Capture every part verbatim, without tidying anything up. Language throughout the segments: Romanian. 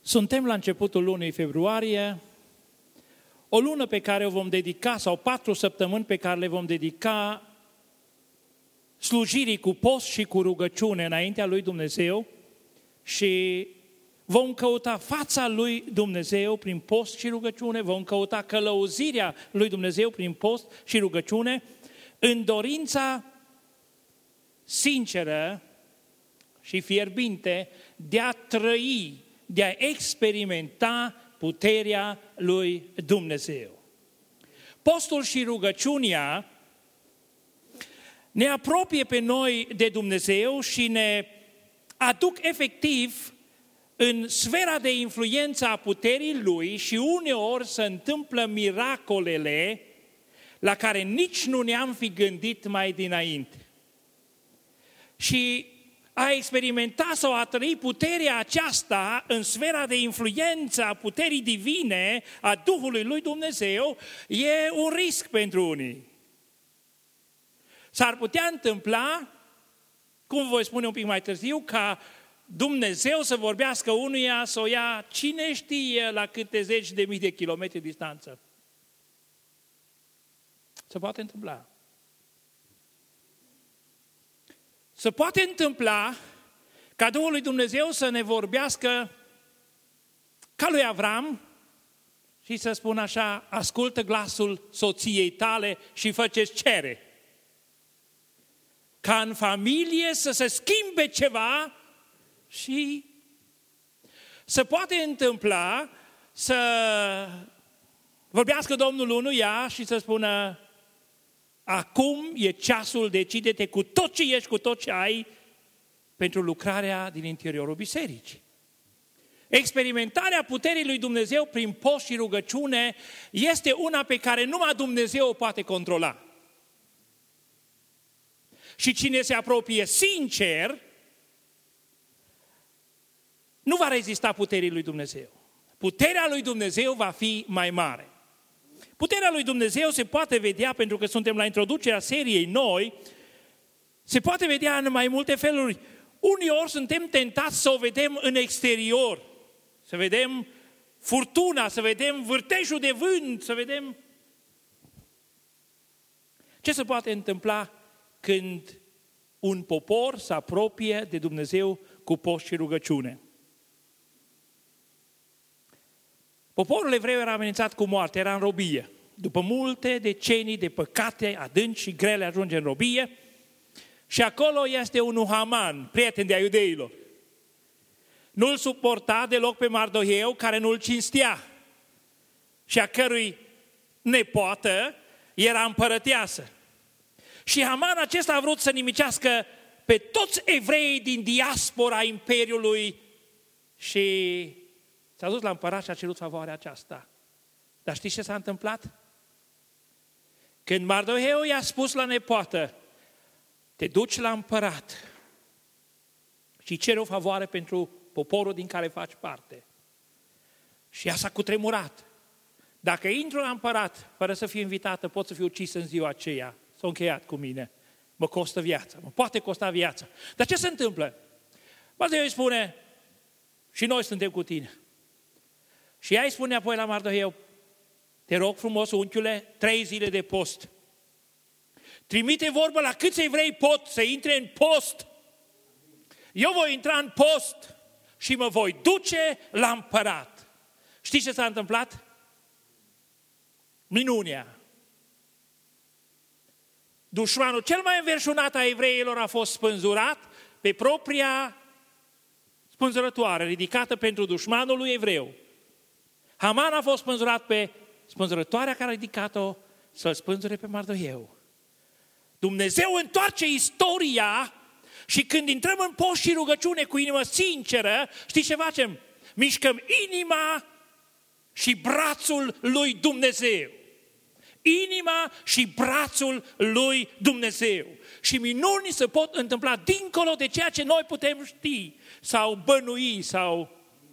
Suntem la începutul lunii februarie, o lună pe care o vom dedica, sau patru săptămâni pe care le vom dedica slujirii cu post și cu rugăciune înaintea lui Dumnezeu și vom căuta fața lui Dumnezeu prin post și rugăciune, vom căuta călăuzirea lui Dumnezeu prin post și rugăciune, în dorința sinceră și fierbinte de a trăi, de a experimenta puterea lui Dumnezeu. Postul și rugăciunea ne apropie pe noi de Dumnezeu și ne aduc efectiv în sfera de influență a puterii Lui și uneori se întâmplă miracolele la care nici nu ne-am fi gândit mai dinainte. Și a experimenta sau a trăi puterea aceasta în sfera de influență a puterii divine, a Duhului lui Dumnezeu, e un risc pentru unii. S-ar putea întâmpla, cum voi spune un pic mai târziu, ca Dumnezeu să vorbească unuia, să o ia cine știe la câte zeci de mii de kilometri distanță. Se poate întâmpla. Se poate întâmpla ca Duhul lui Dumnezeu să ne vorbească ca lui Avram și să spună așa: ascultă glasul soției tale și fă ce-ți cere. Ca în familie să se schimbe ceva și se poate întâmpla să vorbească Domnul unuia și să spună: acum e ceasul, decide-te cu tot ce ești, cu tot ce ai, pentru lucrarea din interiorul bisericii. Experimentarea puterii lui Dumnezeu prin post și rugăciune este una pe care numai Dumnezeu o poate controla. Și cine se apropie sincer, nu va rezista puterii lui Dumnezeu. Puterea lui Dumnezeu va fi mai mare. Puterea lui Dumnezeu se poate vedea, pentru că suntem la introducerea seriei noi, se poate vedea în mai multe feluri. Uneori suntem tentați să o vedem în exterior, să vedem furtuna, să vedem vârtejul de vânt, să vedem ce se poate întâmpla când un popor se apropie de Dumnezeu cu post și rugăciune. Poporul evreu era amenințat cu moarte, era în robie. După multe decenii de păcate adânci și grele ajunge în robie și acolo este un Haman, prieten de-a iudeilor. Nu-l suporta deloc pe Mardoheu, care nu-l cinstea și a cărui nepoată era împărăteasă. Și Haman acesta a vrut să nimicească pe toți evreii din diaspora Imperiului și s-a dus la împărat și a cerut favoarea aceasta. Dar știți ce s-a întâmplat? Când Mardoheu i-a spus la nepoată: te duci la împărat și ceri o favoare pentru poporul din care faci parte. Și ea s-a cutremurat. Dacă intru la împărat fără să fiu invitată, pot să fiu ucis în ziua aceea. S-a încheiat cu mine. Mă costă viața. Mă poate costa viața. Dar ce se întâmplă? Mardoheu îi spune: și noi suntem cu tine. Și ea îi spune apoi la Mardoheu: te rog frumos, unchiule, trei zile de post. Trimite vorbă la câți evrei pot să intre în post. Eu voi intra în post și mă voi duce la împărat. Știți ce s-a întâmplat? Minunea. Dușmanul cel mai înverșunat a evreilor a fost spânzurat pe propria spânzurătoare ridicată pentru dușmanul lui evreu. Haman a fost spânzurat pe spânzurătoarea care a ridicat-o să-l spânzure pe Mardoheu. Dumnezeu întoarce istoria și când intrăm în post și rugăciune cu inimă sinceră, știți ce facem? Mișcăm inima și brațul lui Dumnezeu. Inima și brațul lui Dumnezeu. Și minuni se pot întâmpla dincolo de ceea ce noi putem ști sau bănui sau...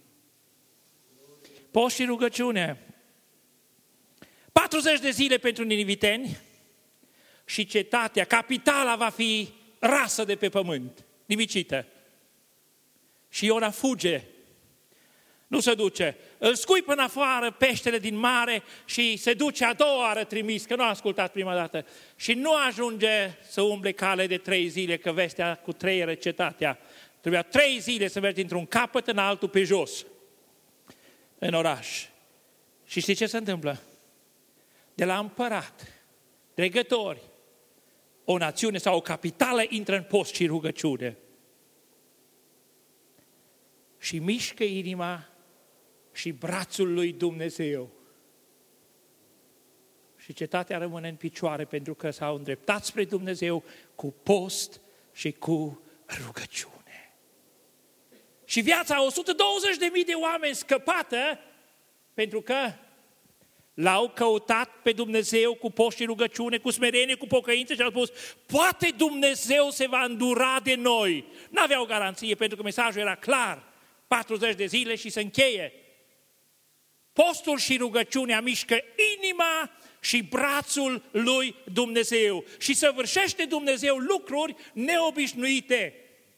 Post și rugăciune. patruzeci de zile pentru niniviteni și cetatea, capitala va fi rasă de pe pământ, nimicită. Și Iona fuge Nu se duce. Îl scui până afară peștele din mare și se duce a doua oară trimis, că nu a ascultat prima dată. Și nu ajunge să umble cale de trei zile, că vestea cu trei era cetatea. Trebuia trei zile să mergi dintr-un capăt în altul pe jos, în oraș. Și știi ce se întâmplă? De la împărat, dregători, o națiune sau o capitală intră în post și rugăciune. Și mișcă inima și brațul lui Dumnezeu. Și cetatea rămâne în picioare pentru că s-au îndreptat spre Dumnezeu cu post și cu rugăciune. Și viața a o sută douăzeci de mii de oameni scăpată pentru că l-au căutat pe Dumnezeu cu post și rugăciune, cu smerenie, cu pocăință și au spus, poate Dumnezeu se va îndura de noi. N-aveau garanție pentru că mesajul era clar, patruzeci de zile și se încheie. Postul și rugăciunea mișcă inima și brațul lui Dumnezeu și săvârșește Dumnezeu lucruri neobișnuite.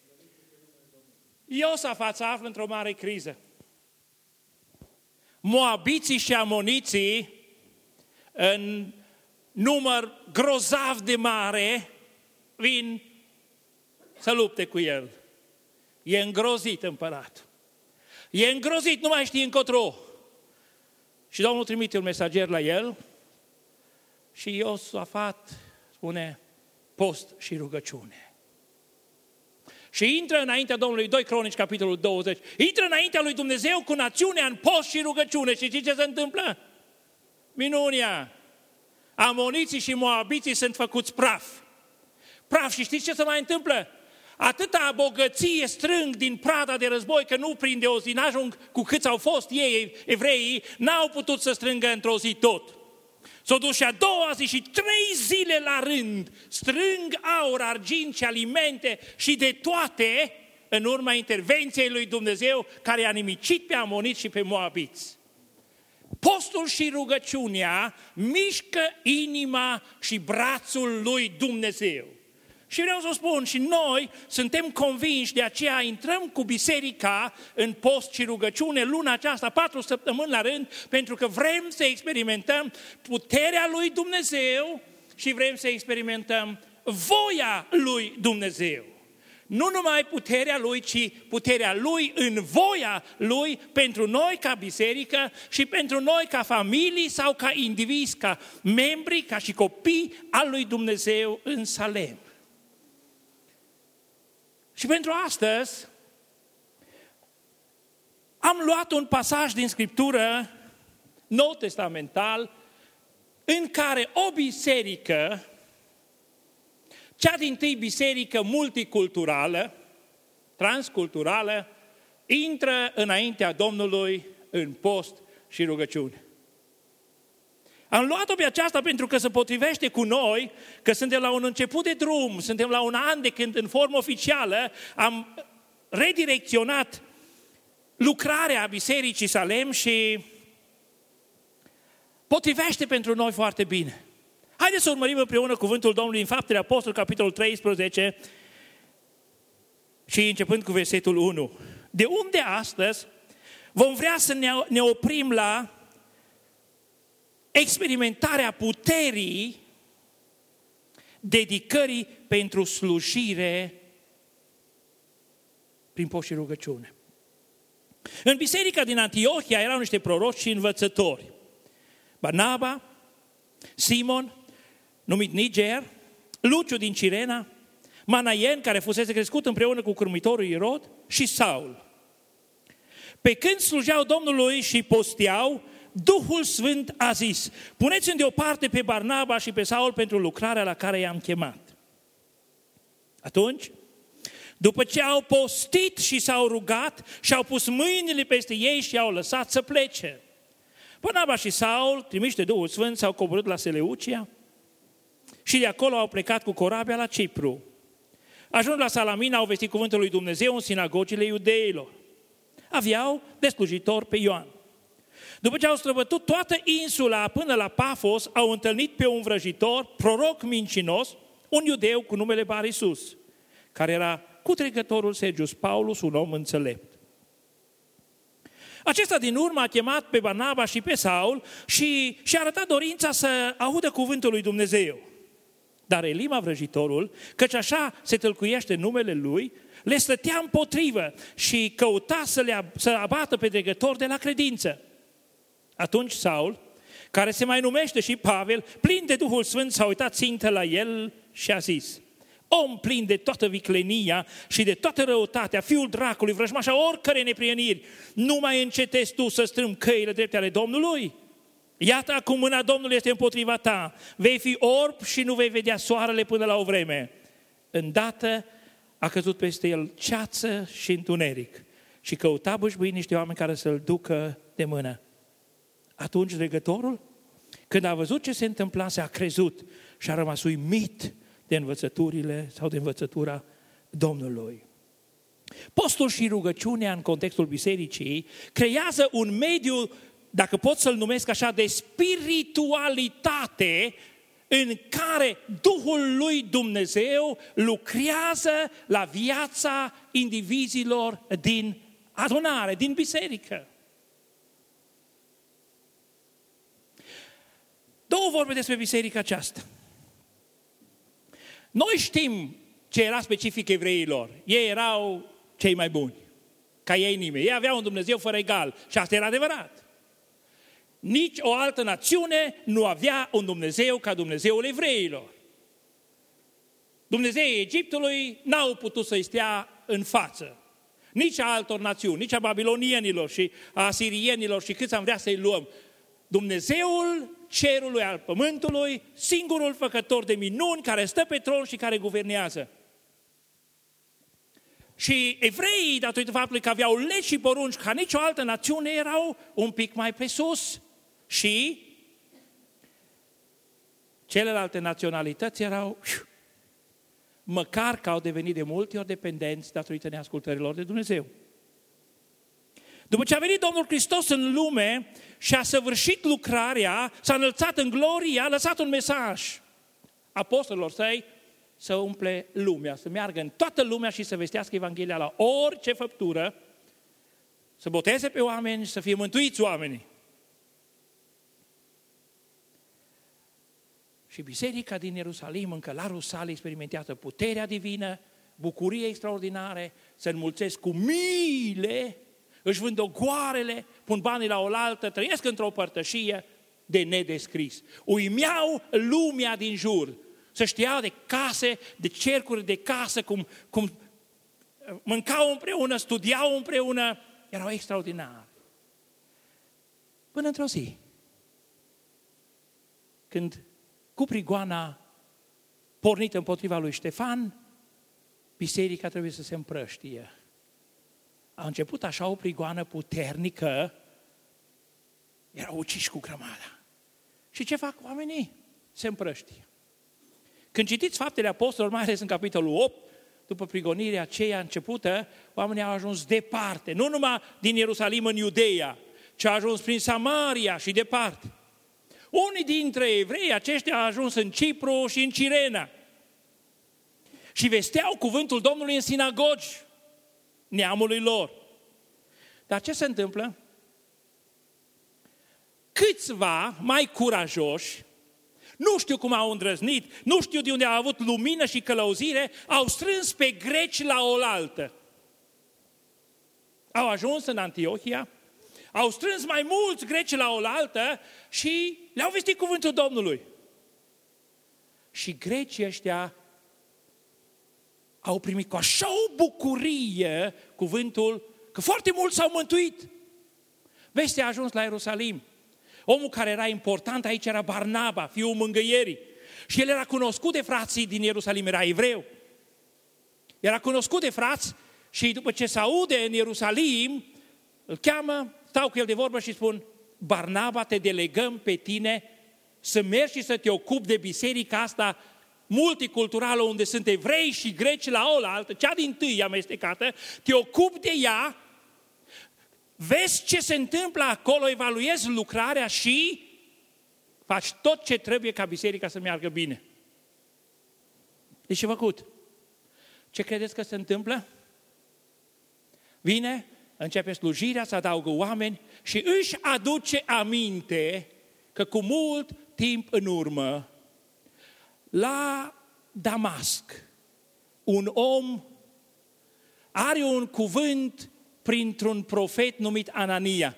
Iosafat se află într-o mare criză. Moabiții și amoniții, în număr grozav de mare, vin să lupte cu el. E îngrozit împăratul. E îngrozit, nu mai știe încotro. Și Domnul trimite un mesager la el și Iosafat spune post și rugăciune. Și intră înaintea Domnului, doi Cronici, capitolul douăzeci, intră înaintea lui Dumnezeu cu națiunea în post și rugăciune. Și știți ce se întâmplă? Minunia! Amoniții și moabiții sunt făcuți praf. Praf. Și știți ce se mai întâmplă? Atâta bogăție strâng din prada de război că nu prinde o zi, n-ajung cu câți au fost ei, evreii, n-au putut să strângă într-o zi tot. S-au dus și a doua zi și trei zile la rând strâng aur, argint și alimente și de toate în urma intervenției lui Dumnezeu care a nimicit pe amoniți și pe moabiți. Postul și rugăciunea mișcă inima și brațul lui Dumnezeu. Și vreau să spun, și noi suntem convinși, de aceea intrăm cu biserica în post și rugăciune luna aceasta, patru săptămâni la rând, pentru că vrem să experimentăm puterea lui Dumnezeu și vrem să experimentăm voia lui Dumnezeu. Nu numai puterea lui, ci puterea lui în voia lui pentru noi ca biserică și pentru noi ca familii sau ca indivizi, ca membri, ca și copii al lui Dumnezeu în Salem. Și pentru astăzi am luat un pasaj din Scriptură nou testamental în care o biserică, cea dintâi biserică multiculturală, transculturală, intră înaintea Domnului în post și rugăciune. Am luat-o pe aceasta pentru că se potrivește cu noi, că suntem la un început de drum, suntem la un an de când în formă oficială am redirecționat lucrarea Bisericii Salem și potrivește pentru noi foarte bine. Haideți să urmărim împreună cuvântul Domnului în Faptele Apostolilor, capitolul treisprezece și începând cu versetul unu. De unde astăzi vom vrea să ne, ne oprim la experimentarea puterii dedicării pentru slujire prin post și rugăciune. În biserica din Antiohia erau niște proroci și învățători. Barnaba, Simon, numit Niger, Luciu din Cirena, Manaien, care fusese crescut împreună cu curmitorul Irod, și Saul. Pe când slujeau Domnului și posteau, Duhul Sfânt a zis, puneți-mi deoparte pe Barnaba și pe Saul pentru lucrarea la care i-am chemat. Atunci, după ce au postit și s-au rugat și au pus mâinile peste ei și i-au lăsat să plece. Barnaba și Saul, trimiși de Duhul Sfânt, s-au coborât la Seleucia și de acolo au plecat cu corabia la Cipru. Ajuns la Salamina, au vestit cuvântul lui Dumnezeu în sinagogile iudeilor. Aveau de slujitor pe Ioan. După ce au străbătut toată insula până la Pafos, au întâlnit pe un vrăjitor, proroc mincinos, un iudeu cu numele Barisus, care era cutrecătorul Sergius Paulus, un om înțelept. Acesta din urmă a chemat pe Barnaba și pe Saul și și-a arătat dorința să audă cuvântul lui Dumnezeu. Dar Elima vrăjitorul, căci așa se tălcuiește numele lui, le stătea împotrivă și căuta să le să abată pe dregători de la credință. Atunci Saul, care se mai numește și Pavel, plin de Duhul Sfânt, s-a uitat țintă la el și a zis: om plin de toată viclenia și de toată răutatea, fiul dracului, vrăjmașa oricărei neprieniri, nu mai încetezi tu să strâmbi căile drepte ale Domnului? Iată acum mâna Domnului este împotriva ta, vei fi orb și nu vei vedea soarele până la o vreme. Îndată a căzut peste el ceață și întuneric și căuta bâșbâi niște oameni care să-l ducă de mână. Atunci dregătorul, când a văzut ce se întâmplase, a crezut și a rămas uimit de învățăturile sau de învățătura Domnului. Postul și rugăciunea în contextul bisericii creează un mediu, dacă pot să-l numesc așa, de spiritualitate în care Duhul lui Dumnezeu lucrează la viața indivizilor din adunare, din biserică. Două vorbe despre biserica aceasta. Noi știm ce era specific evreilor. Ei erau cei mai buni, ca ei nimeni. Ei aveau un Dumnezeu fără egal și asta era adevărat. Nici o altă națiune nu avea un Dumnezeu ca Dumnezeul evreilor. Dumnezeii Egiptului n-au putut să-i stea în față. Nici a altor națiuni, nici a babilonienilor și a asirienilor și câți am vrea să-i luăm. Dumnezeul cerului, al pământului, singurul făcător de minuni, care stă pe tron și care guvernează. Și evreii, datorită faptului că aveau legi și porunci ca nicio altă națiune, erau un pic mai pe sus. Și celelalte naționalități erau, măcar că au devenit de multe ori dependenți datorită neascultărilor de Dumnezeu. După ce a venit Domnul Hristos în lume și a săvârșit lucrarea, s-a înălțat în glorie, a lăsat un mesaj apostolilor săi să umple lumea, să meargă în toată lumea și să vestească Evanghelia la orice făptură, să boteze pe oameni, să fie mântuiți oamenii. Și biserica din Ierusalim, încă la Rusalii, experimentează puterea divină, bucurie extraordinare, se înmulțesc cu miile, își vând ogoarele, pun banii la oaltă, trăiesc într-o părtășie de nedescris. Uimeau lumea din jur, să știau de case, de cercuri de casă, cum, cum mâncau împreună, studiau împreună, erau extraordinari. Până într-o zi, când cu prigoana pornită împotriva lui Ștefan, biserica trebuie să se împrăștie. A început așa o prigoană puternică, erau uciși cu grămada. Și ce fac oamenii? Se împrăștie. Când citiți Faptele Apostolilor, mai ales în capitolul opt, după prigonirea aceea începută, oamenii au ajuns departe, nu numai din Ierusalim în Iudeea, ci au ajuns prin Samaria și departe. Unii dintre evrei aceștia au ajuns în Cipru și în Cirena și vesteau cuvântul Domnului în sinagogi neamului lor. Dar ce se întâmplă? Câțiva mai curajoși, nu știu cum au îndrăznit, nu știu de unde au avut lumină și călăuzire, au strâns pe greci la oaltă. Au ajuns în Antiohia, au strâns mai mulți greci la oaltă și le-au vestit cuvântul Domnului. Și grecii ăștia au primit cu așa o bucurie cuvântul că foarte mulți s-au mântuit. Vestea a ajuns la Ierusalim. Omul care era important aici era Barnaba, fiul mângâierii. Și el era cunoscut de frații din Ierusalim, era evreu. Era cunoscut de frați și după ce se aude în Ierusalim, îl cheamă, stau cu el de vorbă și spun: Barnaba, te delegăm pe tine să mergi și să te ocupi de biserica asta multiculturală, unde sunt evrei și greci la oaltă, cea din tâi amestecată, te ocupi de ea, vezi ce se întâmplă acolo, evaluezi lucrarea și faci tot ce trebuie ca biserica să meargă bine. Deci ce făcut? Ce credeți că se întâmplă? Vine începe slujirea, să adaugă oameni și își aduce aminte că cu mult timp în urmă, la Damasc, un om are un cuvânt printr-un profet numit Anania,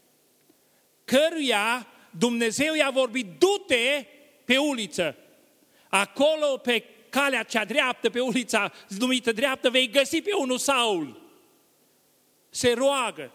căruia Dumnezeu i-a vorbit, du-te pe uliță, acolo pe calea cea dreaptă, pe ulița numită dreaptă, vei găsi pe unul Saul. Se roagă.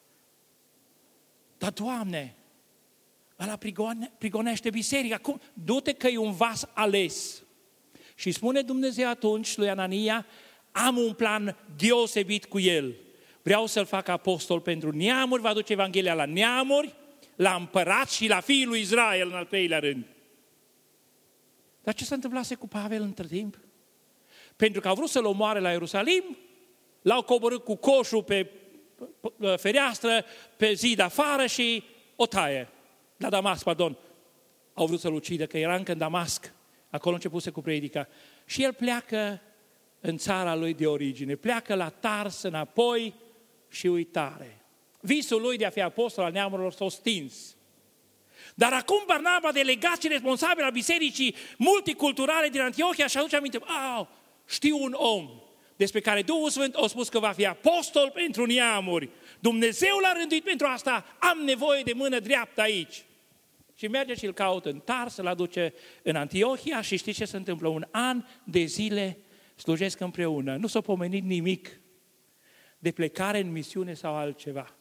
Dar, Doamne, ăla prigone, prigonește biserica. Cum? Du-te că e un vas ales. Și spune Dumnezeu atunci lui Anania, am un plan deosebit cu el. Vreau să-l fac apostol pentru neamuri, va duce Evanghelia la neamuri, la împărat și la fiul lui Israel în al treilea rând. Dar ce s-a întâmplat cu Pavel între timp? Pentru că au vrut să-l omoare la Ierusalim, l-au coborât cu coșul pe fereastră, pe zid afară și o taie. La Damasc, pardon. Au vrut să-l ucidă, că era încă în Damasc. Acolo începuse cu predica. Și el pleacă în țara lui de origine. Pleacă la Tars înapoi și uitare. Visul lui de a fi apostol al neamurilor s-a stins. Dar acum Barnaba, delegat și responsabil al bisericii multiculturale din Antiohia, și aduce aminte, au, știu un om despre care Duhul Sfânt a spus că va fi apostol pentru neamuri. Dumnezeu l-a rânduit pentru asta, am nevoie de mână dreaptă aici. Și merge și îl caută în Tars, îl aduce în Antiohia și știți ce se întâmplă? Un an de zile slujesc împreună. Nu s-a pomenit nimic de plecare în misiune sau altceva.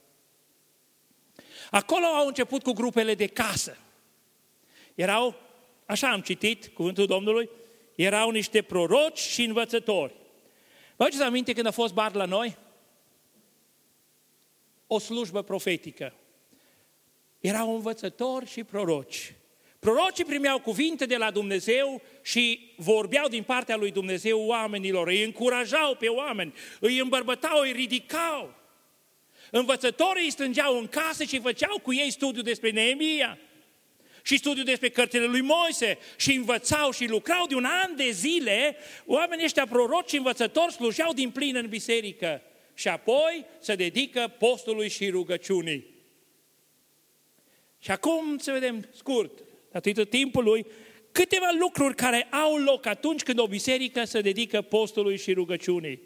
Acolo au început cu grupele de casă. Erau, așa am citit cuvântul Domnului, erau niște proroci și învățători. Vă aduceți aminte când a fost Bart la noi? O slujbă profetică. Erau învățători și proroci. Prorocii primeau cuvinte de la Dumnezeu și vorbeau din partea lui Dumnezeu oamenilor, îi încurajau pe oameni, îi îmbărbătau, îi ridicau. Învățătorii îi strângeau în casă și făceau cu ei studiu despre Neemia și studiu despre cărțile lui Moise și învățau și lucrau de un an de zile. Oamenii ăștia proroci și învățători slujeau din plin în biserică și apoi se dedică postului și rugăciunii. Și acum să vedem scurt, datorită timpului, câteva lucruri care au loc atunci când o biserică se dedică postului și rugăciunii.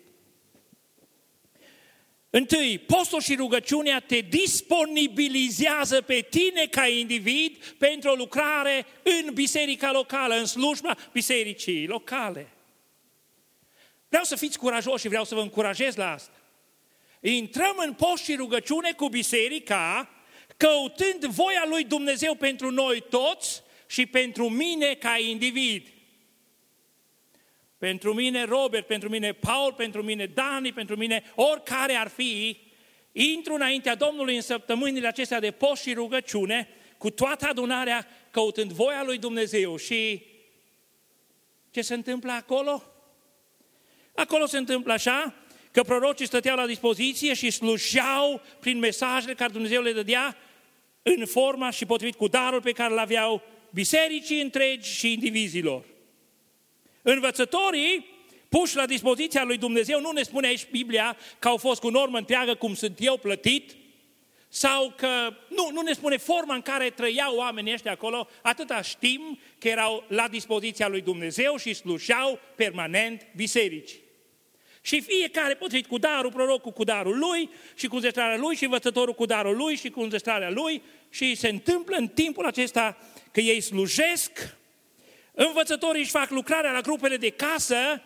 Întâi, postul și rugăciunea te disponibilizează pe tine ca individ pentru o lucrare în biserica locală, în slujba bisericii locale. Vreau să fiți curajoși și vreau să vă încurajez la asta. Intrăm în post și rugăciune cu biserica, căutând voia lui Dumnezeu pentru noi toți și pentru mine ca individ. Pentru mine Robert, pentru mine Paul, pentru mine Dani, pentru mine oricare ar fi, intru înaintea Domnului în săptămânile acestea de post și rugăciune, cu toată adunarea, căutând voia lui Dumnezeu. Și ce se întâmplă acolo? Acolo se întâmplă așa, că prorocii stăteau la dispoziție și slujeau prin mesajele care Dumnezeu le dădea în forma și potrivit cu darul pe care îl aveau bisericii întregi și indivizilor. Învățătorii puși la dispoziția lui Dumnezeu, nu ne spune aici Biblia că au fost cu normă întreagă cum sunt eu plătit, sau că, nu, nu ne spune forma în care trăiau oamenii ăștia acolo, atâta știm că erau la dispoziția lui Dumnezeu și slujeau permanent bisericii. Și fiecare potrivit cu darul, prorocul cu darul lui și cu înzestrarea lui și învățătorul cu darul lui și cu înzestrarea lui și se întâmplă în timpul acesta că ei slujesc, învățătorii își fac lucrarea la grupele de casă,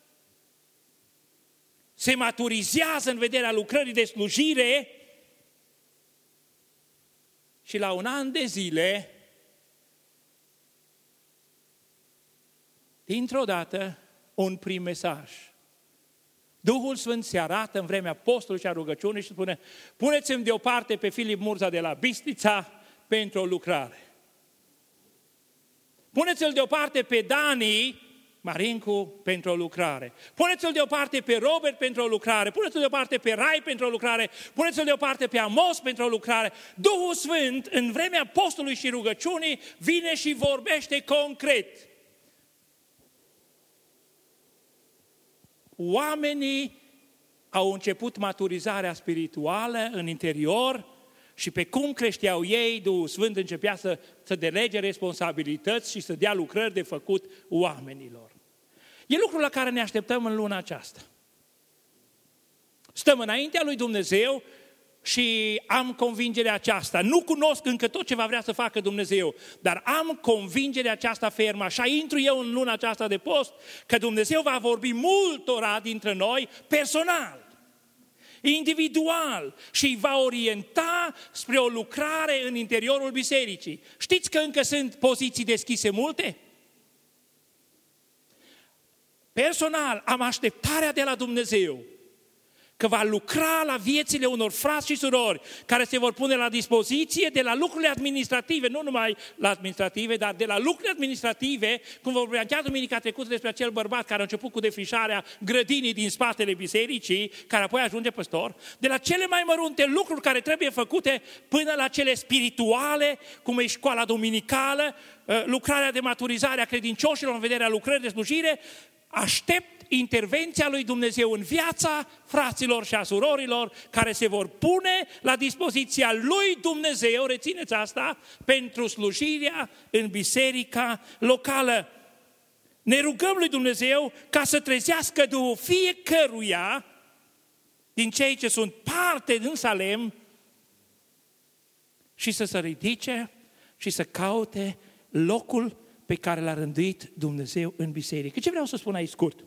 se maturizează în vederea lucrării de slujire și la un an de zile, dintr-o dată, un prim mesaj. Duhul Sfânt se arată în vremea postului și a rugăciunii și spune, puneți-mi deoparte pe Filip Murza de la Bistrița pentru o lucrare. Puneți-l deoparte pe Dani Marincu pentru o lucrare. Puneți-l deoparte pe Robert pentru o lucrare. Puneți-l deoparte pe Rai pentru o lucrare. Puneți-l deoparte pe Amos pentru o lucrare. Duhul Sfânt, în vremea postului și rugăciunii, vine și vorbește concret. Oamenii au început maturizarea spirituală în interior și pe cum creșteau ei, Duhul Sfânt începea să, să delege responsabilități și să dea lucrări de făcut oamenilor. E lucrul la care ne așteptăm în luna aceasta. Stăm înaintea lui Dumnezeu și am convingerea aceasta. Nu cunosc încă tot ce va vrea să facă Dumnezeu, dar am convingerea aceasta fermă. Așa intru eu în luna aceasta de post, că Dumnezeu va vorbi multora dintre noi personal, individual și îi va orienta spre o lucrare în interiorul bisericii. Știți că încă sunt poziții deschise multe? Personal am așteptarea de la Dumnezeu că va lucra la viețile unor frați și surori care se vor pune la dispoziție de la lucrurile administrative, nu numai la administrative, dar de la lucrurile administrative, cum vorbea chiar duminica trecută despre acel bărbat care a început cu defrișarea grădinii din spatele bisericii, care apoi ajunge păstor, de la cele mai mărunte lucruri care trebuie făcute până la cele spirituale, cum e școala duminicală, lucrarea de maturizare a credincioșilor în vederea lucrării de slujire. Aștept intervenția lui Dumnezeu în viața fraților și a surorilor care se vor pune la dispoziția lui Dumnezeu, rețineți asta, pentru slujirea în biserica locală. Ne rugăm lui Dumnezeu ca să trezească Duhul fiecăruia din cei ce sunt parte din Salem și să se ridice și să caute locul pe care l-a rânduit Dumnezeu în biserică. Ce vreau să spun aici scurt?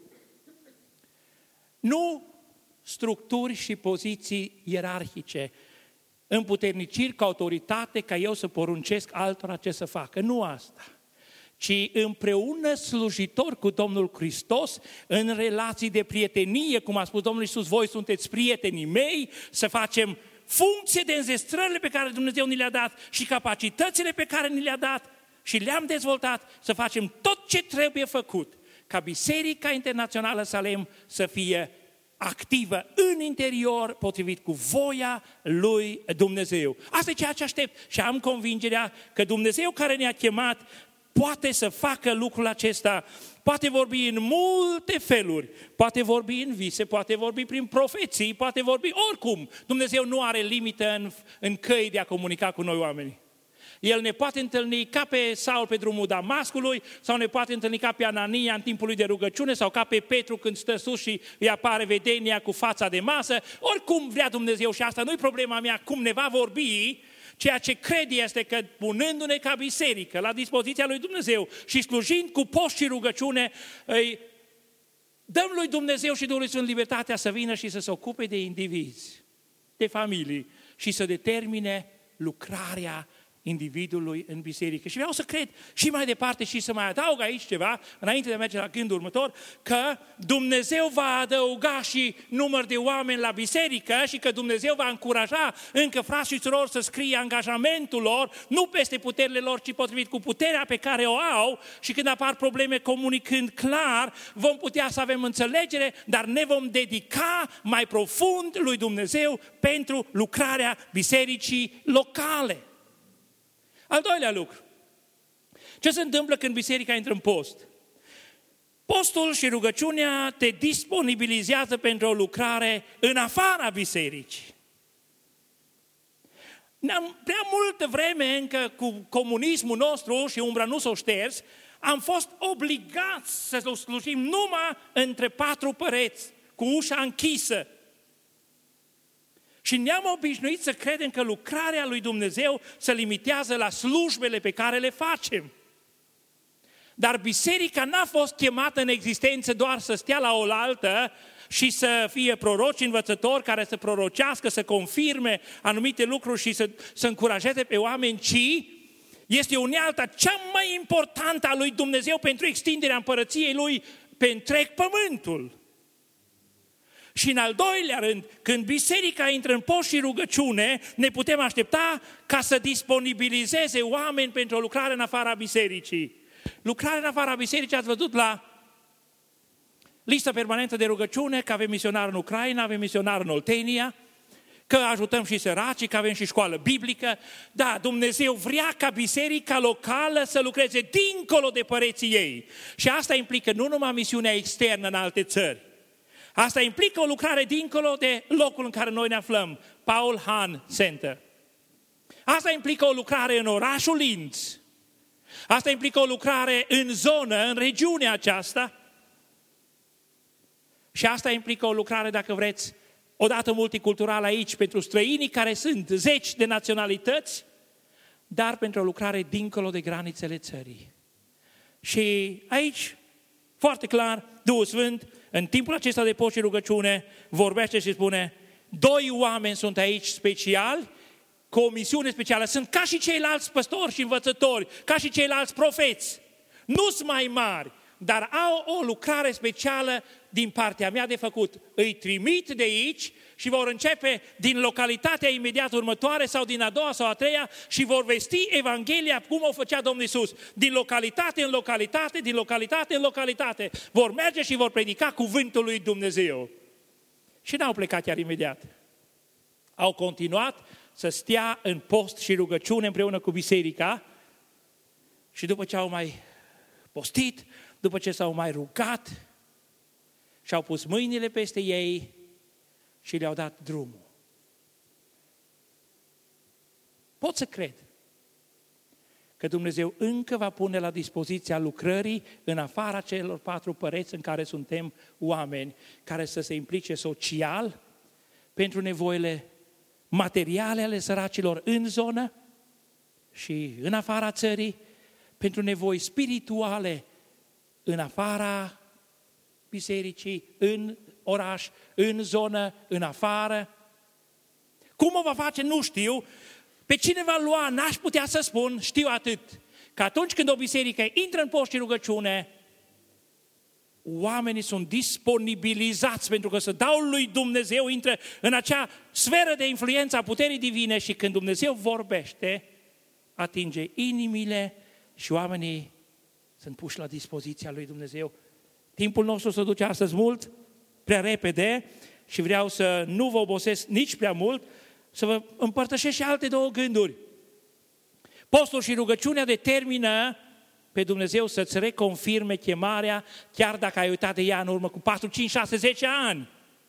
Nu structuri și poziții ierarhice, împuterniciri ca autoritate, ca eu să poruncesc altora ce să facă. Nu asta. Ci împreună slujitori cu Domnul Hristos, în relații de prietenie, cum a spus Domnul Iisus, voi sunteți prietenii mei, să facem funcție de înzestrările pe care Dumnezeu ni le-a dat și capacitățile pe care ni le-a dat și le-am dezvoltat, să facem tot ce trebuie făcut ca Biserica Internațională Salem să fie activă în interior, potrivit cu voia lui Dumnezeu. Asta e ceea ce aștept și am convingerea că Dumnezeu care ne-a chemat poate să facă lucrul acesta, poate vorbi în multe feluri, poate vorbi în vise, poate vorbi prin profeții, poate vorbi oricum. Dumnezeu nu are limită în, în căi de a comunica cu noi oamenii. El ne poate întâlni ca pe Saul pe drumul Damascului, sau ne poate întâlni ca pe Anania în timpul lui de rugăciune, sau ca pe Petru când stă sus și îi apare vedenia cu fața de masă. Oricum vrea Dumnezeu și asta nu-i problema mea cum ne va vorbi. Ceea ce cred este că punându-ne ca biserică la dispoziția lui Dumnezeu și slujind cu post și rugăciune, îi dăm lui Dumnezeu și Duhului Sfânt libertatea să vină și să se ocupe de indivizi, de familii și să determine lucrarea individului în biserică. Și vreau să cred și mai departe și să mai adaug aici ceva, înainte de a merge la gândul următor, că Dumnezeu va adăuga și număr de oameni la biserică și că Dumnezeu va încuraja încă frați și surori să scrie angajamentul lor, nu peste puterile lor, ci potrivit cu puterea pe care o au și când apar probleme comunicând clar, vom putea să avem înțelegere, dar ne vom dedica mai profund lui Dumnezeu pentru lucrarea bisericii locale. Al doilea lucru. Ce se întâmplă când biserica intră în post? Postul și rugăciunea te disponibilizează pentru o lucrare în afara bisericii. Ne-am prea multă vreme încă cu comunismul nostru și umbra nu s-o șters, am fost obligați să slujim numai între patru pereți, cu ușa închisă. Și ne-am obișnuit să credem că lucrarea lui Dumnezeu se limitează la slujbele pe care le facem. Dar biserica n-a fost chemată în existență doar să stea la oaltă și să fie proroci învățători care să prorocească, să confirme anumite lucruri și să, să încurajeze pe oameni, ci este unealta cea mai importantă a lui Dumnezeu pentru extinderea împărăției lui pe întreg pământul. Și în al doilea rând, când biserica intră în post și rugăciune, ne putem aștepta ca să disponibilizeze oameni pentru o lucrare în afara bisericii. Lucrarea în afara bisericii, ați văzut la lista permanentă de rugăciune, că avem misionar în Ucraina, avem misionar în Oltenia, că ajutăm și săracii, că avem și școală biblică. Da, Dumnezeu vrea ca biserica locală să lucreze dincolo de păreții ei. Și asta implică nu numai misiunea externă în alte țări. Asta implică o lucrare dincolo de locul în care noi ne aflăm, Paul Hahn Center. Asta implică o lucrare în orașul Linz. Asta implică o lucrare în zonă, în regiunea aceasta. Și asta implică o lucrare, dacă vreți, odată multiculturală aici, pentru străinii care sunt zeci de naționalități, dar pentru o lucrare dincolo de granițele țării. Și aici, foarte clar, Duhul Sfânt, în timpul acesta de post și rugăciune, vorbește și spune, doi oameni sunt aici speciali, cu o misiune specială. Sunt ca și ceilalți păstori și învățători, ca și ceilalți profeți. Nu sunt mai mari, dar au o lucrare specială din partea mea de făcut. Îi trimit de aici și vor începe din localitatea imediat următoare sau din a doua sau a treia și vor vesti Evanghelia cum o făcea Domnul Iisus. Din localitate în localitate, din localitate în localitate. Vor merge și vor predica cuvântul lui Dumnezeu. Și n-au plecat chiar imediat. Au continuat să stea în post și rugăciune împreună cu biserica și după ce au mai postit, după ce s-au mai rugat, și-au pus mâinile peste ei și le-au dat drumul. Pot să cred că Dumnezeu încă va pune la dispoziția lucrării în afara celor patru păreți în care suntem oameni, care să se implice social pentru nevoile materiale ale săracilor în zonă și în afara țării, pentru nevoi spirituale în afara bisericii, în oraș, în zonă, în afară. Cum o va face, nu știu. Pe cine va lua, n-aș putea să spun, știu atât, că atunci când o biserică intră în post și rugăciune, oamenii sunt disponibilizați pentru că să dau lui Dumnezeu, intră în acea sferă de influență a puterii divine și când Dumnezeu vorbește, atinge inimile și oamenii sunt puși la dispoziția lui Dumnezeu. Timpul nostru se duce astăzi mult, prea repede și vreau să nu vă obosesc nici prea mult, să vă împărtășesc și alte două gânduri. Postul și rugăciunea determină pe Dumnezeu să-ți reconfirme chemarea, chiar dacă ai uitat de ea în urmă cu patru, cinci, șase, zece ani.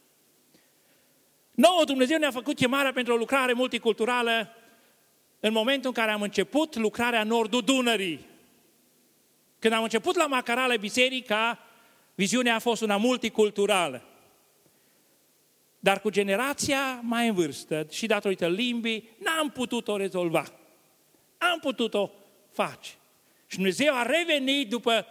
Nouă Dumnezeu ne-a făcut chemarea pentru o lucrare multiculturală în momentul în care am început lucrarea în nordul Dunării. Când am început la Macarale biserica, viziunea a fost una multiculturală. Dar cu generația mai în vârstă și datorită limbii, n-am putut-o rezolva. Am putut-o face. Și Dumnezeu a revenit după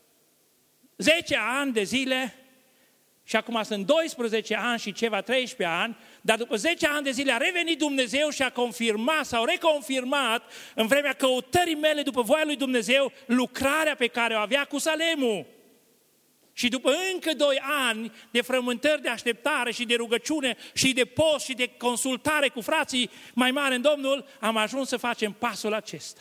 zece ani de zile și acum sunt doisprezece ani și ceva, treisprezece ani, dar după zece ani de zile a revenit Dumnezeu și a confirmat sau reconfirmat în vremea căutării mele după voia lui Dumnezeu lucrarea pe care o avea cu Salemul. Și după încă doi ani de frământări de așteptare și de rugăciune și de post și de consultare cu frații mai mari în Domnul, am ajuns să facem pasul acesta.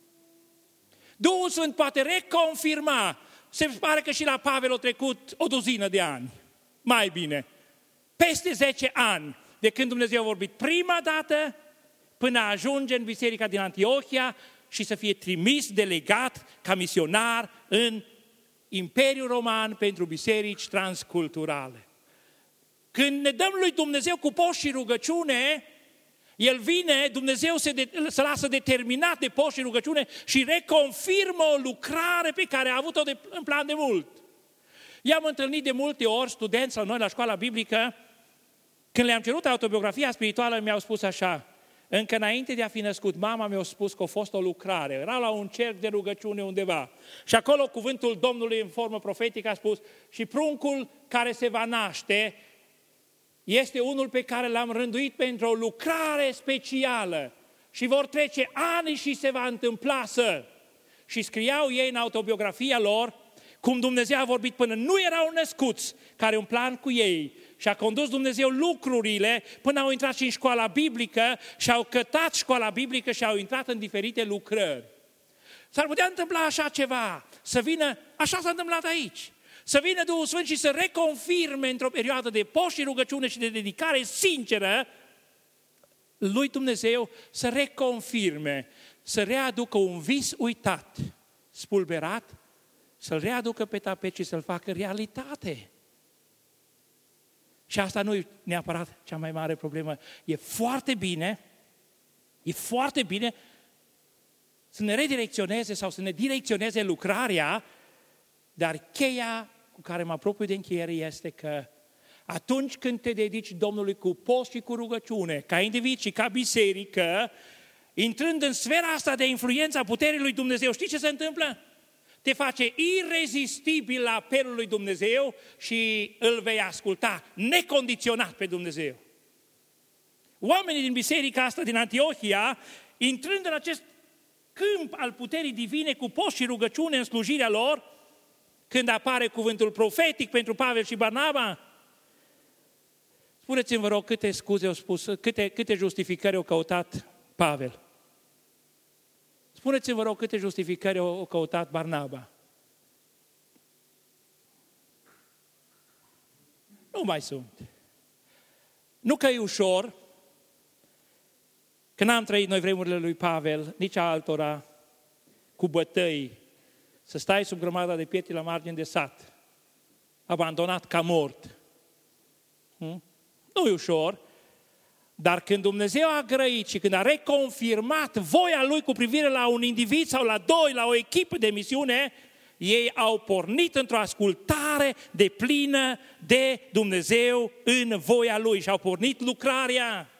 Duhul Sfânt poate reconfirma. Se pare că și la Pavel a trecut o duzină de ani. Mai bine. Peste zece ani de când Dumnezeu a vorbit prima dată până a ajunge în biserica din Antiohia și să fie trimis delegat ca misionar în Imperiul Roman pentru biserici transculturale. Când ne dăm lui Dumnezeu cu post și rugăciune, El vine, Dumnezeu se, de, se lasă determinat de post și rugăciune și reconfirmă o lucrare pe care a avut-o de, în plan de mult. I-am întâlnit de multe ori studenți la noi la școala biblică, când le-am cerut autobiografia spirituală, mi-au spus așa, încă înainte de a fi născut, mama mi-a spus că a fost o lucrare, era la un cerc de rugăciune undeva și acolo cuvântul Domnului în formă profetică a spus și pruncul care se va naște este unul pe care l-am rânduit pentru o lucrare specială și vor trece ani și se va întâmpla să... Și scriau ei în autobiografia lor cum Dumnezeu a vorbit până nu erau născuți, care un plan cu ei și a condus Dumnezeu lucrurile până au intrat și în școala biblică și au cătat școala biblică și au intrat în diferite lucrări. S-ar putea întâmpla așa ceva, să vină, așa s-a întâmplat aici, să vină Duhul Sfânt și să reconfirme într-o perioadă de post și rugăciune și de dedicare sinceră lui Dumnezeu, să reconfirme, să readucă un vis uitat, spulberat, să-l readucă pe tapet și să-l facă realitate. Și asta nu e neapărat cea mai mare problemă. E foarte bine, e foarte bine să ne redirecționeze sau să ne direcționeze lucrarea, dar cheia cu care mă apropiu de încheiere este că atunci când te dedici Domnului cu post și cu rugăciune, ca individ și ca biserică, intrând în sfera asta de influență a puterii lui Dumnezeu, știi ce se întâmplă? Te face irezistibil la apelul lui Dumnezeu și îl vei asculta necondiționat pe Dumnezeu. Oamenii din biserica asta din Antiohia, intrând în acest câmp al puterii divine cu post și rugăciune în slujirea lor, când apare cuvântul profetic pentru Pavel și Barnaba, spuneți-mi, vă rog, câte scuze au spus, câte, câte justificări au căutat Pavel? Spuneți-mi, vă rog, câte justificări au căutat Barnaba? Nu mai sunt. Nu că e ușor, că n-am trăit noi vremurile lui Pavel, nici a altora, cu bătăi, să stai sub grămada de pietre la margine de sat, abandonat ca mort. Hmm? Nu e ușor, dar când Dumnezeu a grăit și când a reconfirmat voia Lui cu privire la un individ sau la doi, la o echipă de misiune, ei au pornit într-o ascultare deplină de Dumnezeu în voia Lui și au pornit lucrarea.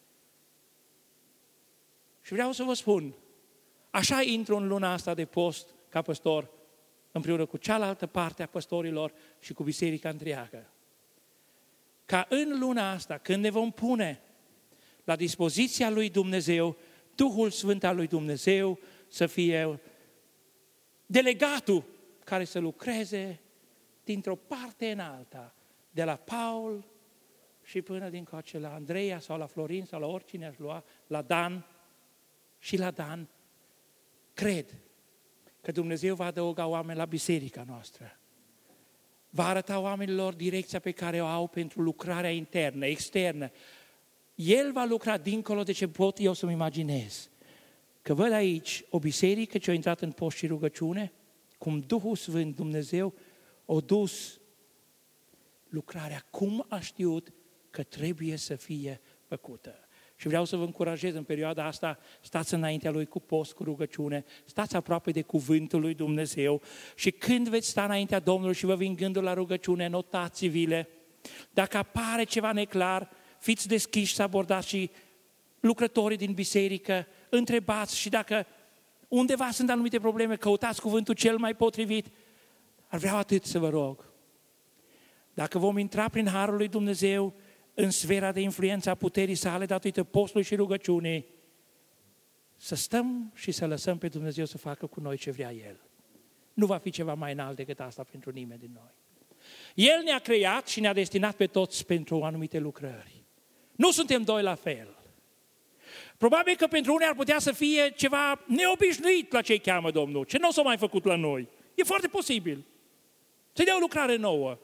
Și vreau să vă spun, așa intru în luna asta de post ca păstor, împreună cu cealaltă parte a păstorilor și cu biserica întreagă. Ca în luna asta, când ne vom pune la dispoziția lui Dumnezeu, Duhul Sfânt al lui Dumnezeu să fie delegatul care să lucreze dintr-o parte în alta, de la Paul și până dincoace la Andreea sau la Florin sau la oricine aș lua, la Dan și la Dan, cred că Dumnezeu va adăuga oameni la biserica noastră. Va arăta oamenilor direcția pe care o au pentru lucrarea internă, externă. El va lucra dincolo de ce pot eu să-mi imaginez. Că văd aici o biserică ce a intrat în post și rugăciune, cum Duhul Sfânt Dumnezeu a dus lucrarea cum a știut că trebuie să fie făcută. Și vreau să vă încurajez în perioada asta, stați înaintea Lui cu post, cu rugăciune, stați aproape de cuvântul lui Dumnezeu și când veți sta înaintea Domnului și vă vin gândul la rugăciune, notați-vi-le. Dacă apare ceva neclar, fiți deschiși să abordați și lucrătorii din biserică, întrebați și dacă undeva sunt anumite probleme, căutați cuvântul cel mai potrivit. Ar vreau atât să vă rog. Dacă vom intra prin harul lui Dumnezeu în sfera de influență a puterii sale datorită postului și rugăciunii, să stăm și să lăsăm pe Dumnezeu să facă cu noi ce vrea El. Nu va fi ceva mai înalt decât asta pentru nimeni din noi. El ne-a creat și ne-a destinat pe toți pentru anumite lucrări. Nu suntem doi la fel. Probabil că pentru unii ar putea să fie ceva neobișnuit la ce-i cheamă Domnul, ce nu s-a mai făcut la noi. E foarte posibil. Să-i dea o lucrare nouă.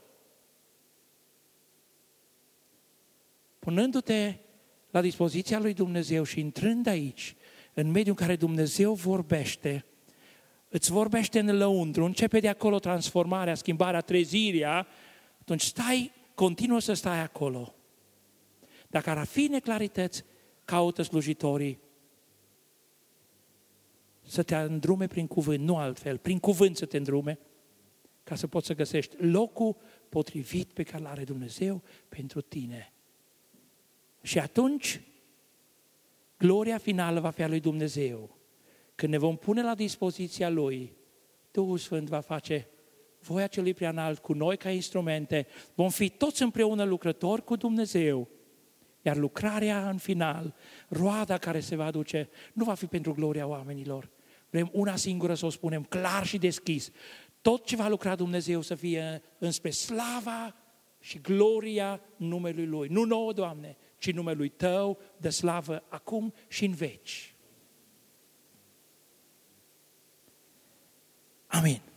Punându-te la dispoziția lui Dumnezeu și intrând aici, în mediul în care Dumnezeu vorbește, îți vorbește în lăuntru, începe de acolo transformarea, schimbarea, trezirea, atunci stai, continuă să stai acolo. Dacă ar fi neclarități, caută slujitorii să te îndrume prin cuvânt, nu altfel, prin cuvânt să te îndrume, ca să poți să găsești locul potrivit pe care l-are Dumnezeu pentru tine. Și atunci, gloria finală va fi a lui Dumnezeu. Când ne vom pune la dispoziția Lui, Duhul Sfânt va face voia celui preanalt cu noi ca instrumente. Vom fi toți împreună lucrători cu Dumnezeu. Iar lucrarea în final, roada care se va aduce, nu va fi pentru gloria oamenilor. Vrem una singură să o spunem clar și deschis. Tot ce va lucra Dumnezeu să fie înspre slava și gloria numelui Lui. Nu nouă, Doamne, ci numelui Tău de slavă acum și în veci. Amin.